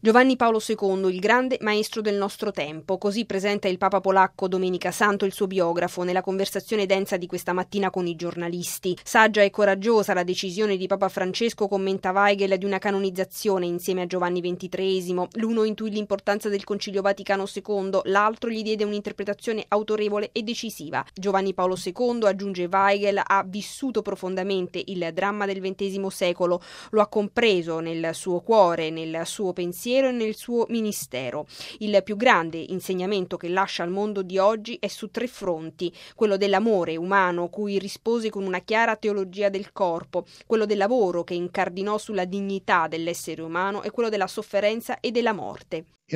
Giovanni Paolo II, il grande maestro del nostro tempo, così presenta il Papa polacco Domenica Santo il suo biografo nella conversazione densa di questa mattina con i giornalisti. Saggia e coraggiosa la decisione di Papa Francesco, commenta Weigel, di una canonizzazione insieme a Giovanni XXIII. L'uno intuì l'importanza del Concilio Vaticano II, l'altro gli diede un'interpretazione autorevole e decisiva. Giovanni Paolo II, aggiunge Weigel, ha vissuto profondamente il dramma del XX secolo, lo ha compreso nel suo cuore, nel suo pensiero e nel suo ministero. Il più grande insegnamento che lascia al mondo di oggi è su 3 fronti: quello dell'amore umano, cui rispose con una chiara teologia del corpo, quello del lavoro che incardinò sulla dignità dell'essere umano, e quello della sofferenza e della morte. In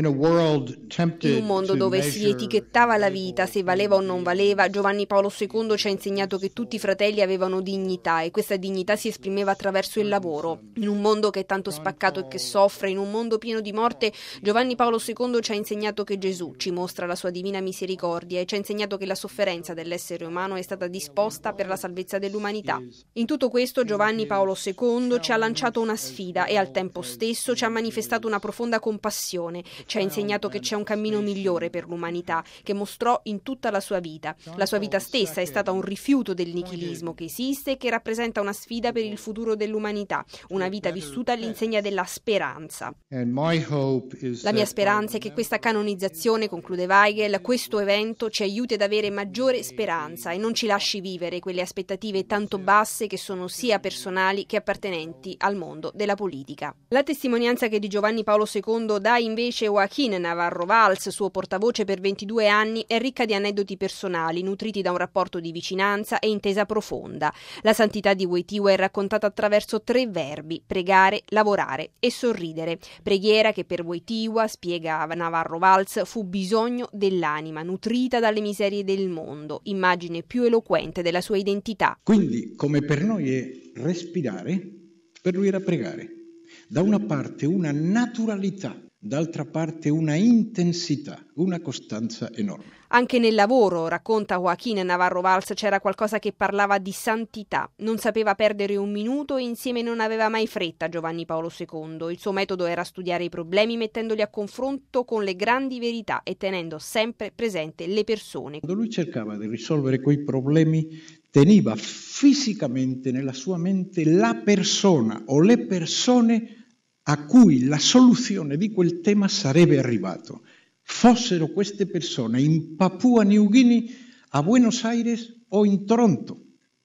un mondo dove si etichettava la vita, se valeva o non valeva, Giovanni Paolo II ci ha insegnato che tutti i fratelli avevano dignità e questa dignità si esprimeva attraverso il lavoro. In un mondo che è tanto spaccato e che soffre, in un mondo pieno di morte, Giovanni Paolo II ci ha insegnato che Gesù ci mostra la sua divina misericordia e ci ha insegnato che la sofferenza dell'essere umano è stata disposta per la salvezza dell'umanità. In tutto questo Giovanni Paolo II ci ha lanciato una sfida e al tempo stesso ci ha manifestato una profonda compassione. Ci ha insegnato che c'è un cammino migliore per l'umanità, che mostrò in tutta la sua vita. La sua vita stessa è stata un rifiuto del nichilismo che esiste e che rappresenta una sfida per il futuro dell'umanità, una vita vissuta all'insegna della speranza. La mia speranza è che questa canonizzazione, conclude Weigel, questo evento ci aiuti ad avere maggiore speranza e non ci lasci vivere quelle aspettative tanto basse che sono sia personali che appartenenti al mondo della politica. La testimonianza che di Giovanni Paolo II dà invece Joaquín Navarro Valls, suo portavoce per 22 anni, è ricca di aneddoti personali, nutriti da un rapporto di vicinanza e intesa profonda. La santità di Wojtyła è raccontata attraverso 3 verbi: pregare, lavorare e sorridere. Preghiera che per Wojtyła, spiega Navarro Valls, fu bisogno dell'anima, nutrita dalle miserie del mondo, immagine più eloquente della sua identità. Quindi, come per noi è respirare, per lui era pregare. Da una parte una naturalità, d'altra parte una intensità, una costanza enorme. Anche nel lavoro, racconta Joaquín Navarro Valls, c'era qualcosa che parlava di santità. Non sapeva perdere un minuto e insieme non aveva mai fretta Giovanni Paolo II. Il suo metodo era studiare i problemi mettendoli a confronto con le grandi verità e tenendo sempre presente le persone. Quando lui cercava di risolvere quei problemi, teneva fisicamente nella sua mente la persona o le persone a cui la soluzione di quel tema sarebbe arrivato. Fossero queste persone in Papua New Guinea, a Buenos Aires o in Toronto.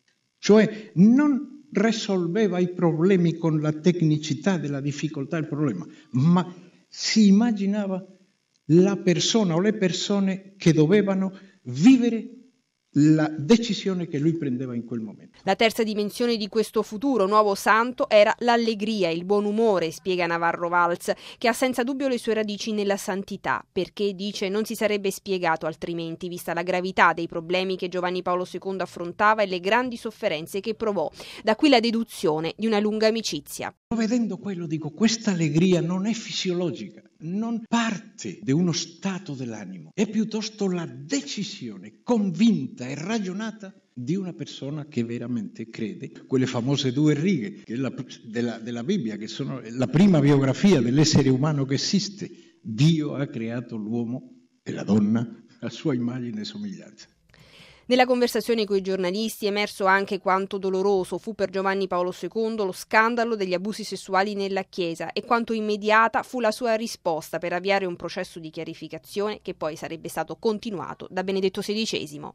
Cioè non risolveva i problemi con la tecnicità della difficoltà del problema, ma si immaginava la persona o le persone che dovevano vivere la decisione che lui prendeva in quel momento. La terza dimensione di questo futuro nuovo santo era l'allegria, il buon umore, spiega Navarro Valls, che ha senza dubbio le sue radici nella santità, perché, dice, non si sarebbe spiegato altrimenti, vista la gravità dei problemi che Giovanni Paolo II affrontava e le grandi sofferenze che provò. Da qui la deduzione di una lunga amicizia. Vedendo quello dico, questa allegria non è fisiologica, non parte di uno stato dell'animo, è piuttosto la decisione convinta e ragionata di una persona che veramente crede. Quelle famose 2 righe della Bibbia, che sono la prima biografia dell'essere umano che esiste: Dio ha creato l'uomo e la donna a sua immagine e somiglianza. Nella conversazione con i giornalisti è emerso anche quanto doloroso fu per Giovanni Paolo II lo scandalo degli abusi sessuali nella Chiesa e quanto immediata fu la sua risposta per avviare un processo di chiarificazione che poi sarebbe stato continuato da Benedetto XVI.